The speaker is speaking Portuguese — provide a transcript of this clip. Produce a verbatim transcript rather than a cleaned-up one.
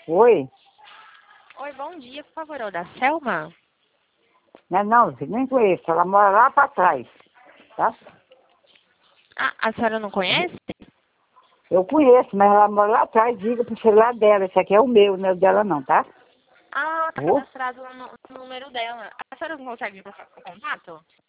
Oi? Oi, bom dia, por favor, é o da Selma? Não, não, nem conheço. Ela mora lá pra trás, tá? Ah, a senhora não conhece? Eu conheço, mas ela mora lá atrás. Diga pro celular dela. Esse aqui é o meu, não é o dela não, tá? Ah, tá Ô? cadastrado no, no número dela. A senhora não consegue me passar o contato?